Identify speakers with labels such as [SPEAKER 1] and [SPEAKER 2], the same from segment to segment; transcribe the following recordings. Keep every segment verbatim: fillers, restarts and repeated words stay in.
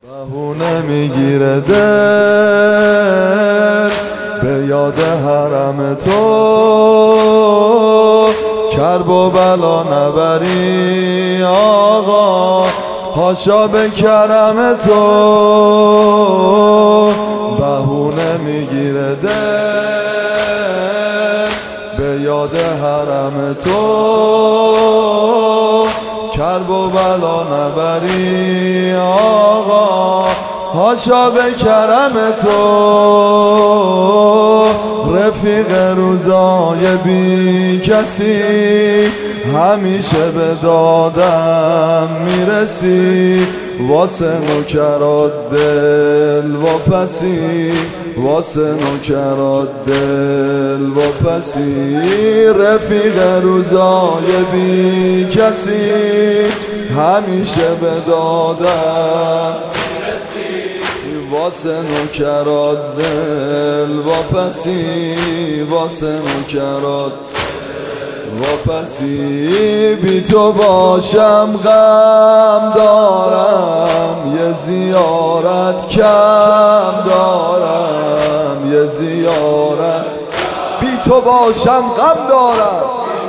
[SPEAKER 1] بهونه میگیره دل به یاد حرم تو، کرب و بلا نبری آقا حاشا به کرم تو. بهونه میگیره دل به یاد حرم تو، کرب و بلا نبری آقا حاشا به کرم تو. رفیق روزای بی کسی همیشه به دادم میرسی، واسه نوکرات دل و پسی، واسه نوکرات دل و پسی. رفیق روزای بی کسی همیشه به دادم میرسی، واسه نوکرات دل و پسی، واسه نوکرات و پسی. بی تو باشم غم دارم، یه زیارت کم دارم، یه زیارت. بی تو باشم غم دارم،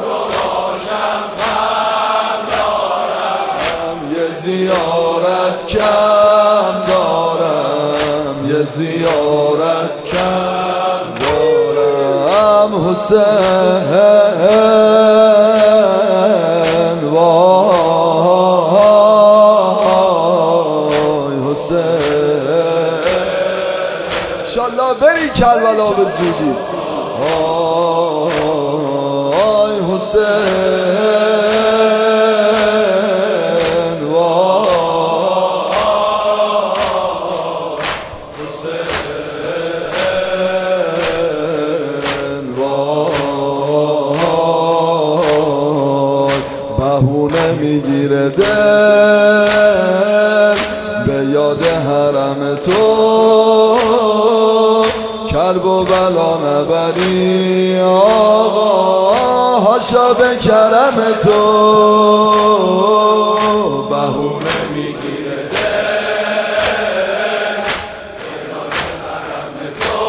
[SPEAKER 1] یه زیارت کم دارم، یه زیارت کم دارم. حسین وای حسین، انشالله بری کربلا به زودی. وای حسین وای حسین وای. بهونه میگیره دل به یاد حرم تو، کرب و بلا نبری آقا حاشا به کرم تو. بهونه میگیره دل به یاد حرم تو،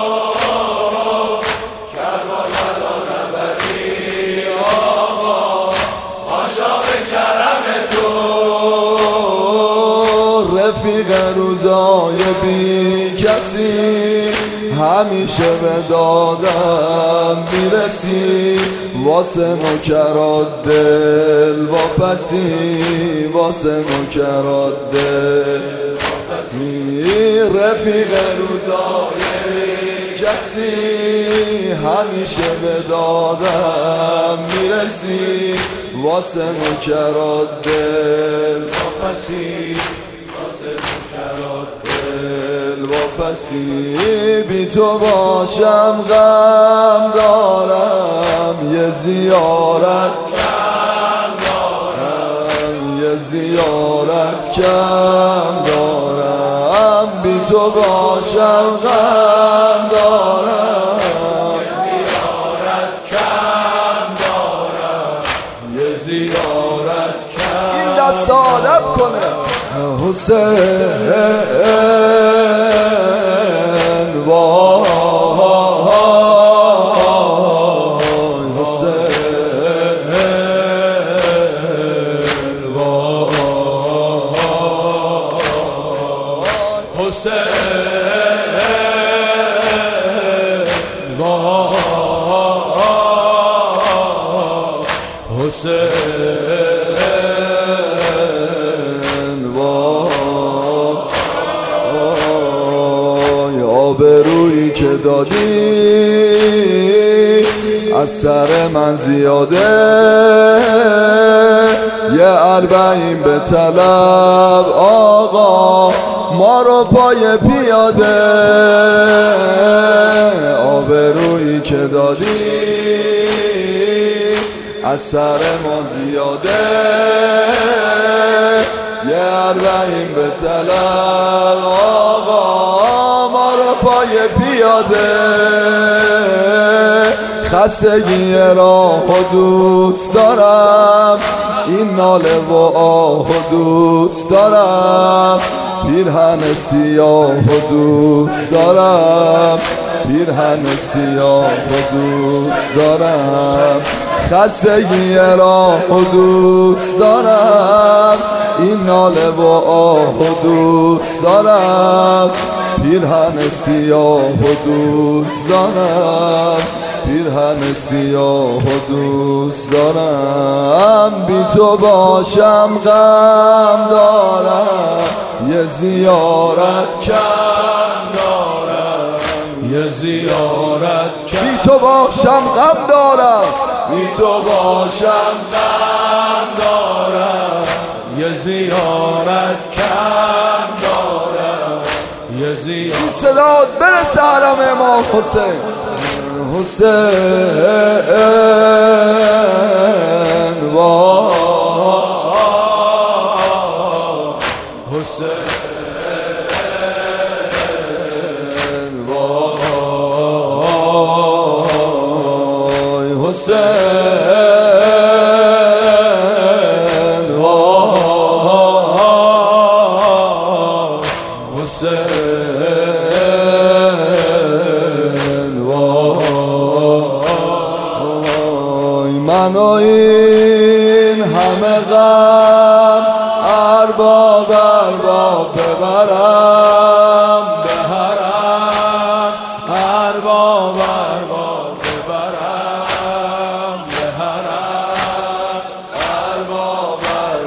[SPEAKER 1] کرب و بلا نبری آقا حاشا به کرم تو. رفیق روزای بی کسی همیشه به دادم میرسی، واسه نوکرات دل و پسی، واسه نوکرات دل و پسی. رفیق روزای بی کسی همیشه به دادم میرسی، واسه نوکرات دل و پسی، واسه نوکرات دل و پسی. بی تو باشم غم دارم، یه زیارت کم دارم، یه زیارت کم دارم. بی تو باشم غم دارم، یه زیارت کم دارم، یه زیارت کم. این دست آدم کنه حسین وای حسین وای حسین وای حسین وای. آبرویی که دادی از سر من زیاده، یه اربعین به طلب آقا ما رو پای پیاده. آبرویی که دادی از سر ما زیاده، یه اربعین به طلب آقا ما رو پای پیاده. خستگی راه و دوست دارم، این ناله و آه و دوست دارم پیرهن سیاه و دوست دارم پیرهن سیاه و دوست دارم خستگی راه و دوست دارم این ناله و آه و دوست دارم پیرهن سیاه و دوست دارم پیرهن سیاه و دوست دارم بی تو باشم غم دارم یه زیارت کم دارم یه زیارت کم بی تو باشم غم دارم بی تو باشم غم دارم یه زیارت کم دارم یه زیارت این صدات برسه حرم امام حسین حسین وا حسین وای حسین وای حسین وای من و این همه غم ارباب ارباب ببرم به حرم ارباب ارباب ببرم به حرم ارباب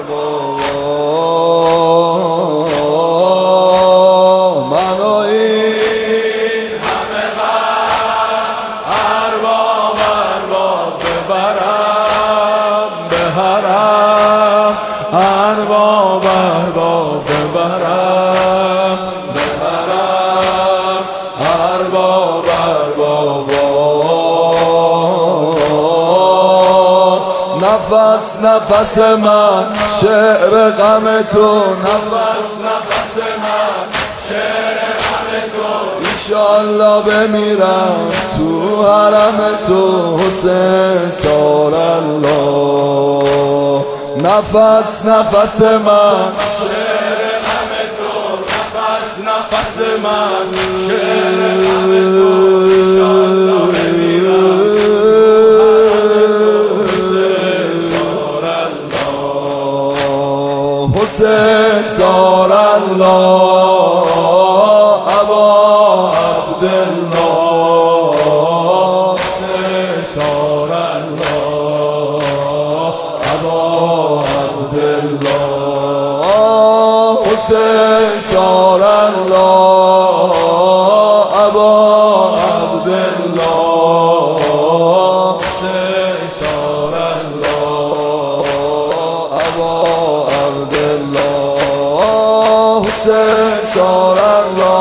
[SPEAKER 1] ارباب من و این همه غم ارباب ارباب ببرم به حرم ارباب ارباب ببرم به حرم ارباب ارباب نفس نفس من شعر غم تو نفس نفس من شعر غم تو انشالله بمیرم تو حرم تو حسین سار الله نفس نفس من شعر غم تو نفس نفس من شعر غم تو انشالله بمیرم حسین سار الله ابا عبدالله حسین سار الله ابا عبدالله حسین سار الله ابا عبدالله حسین سار الله ابا عبدالله حسین سار الله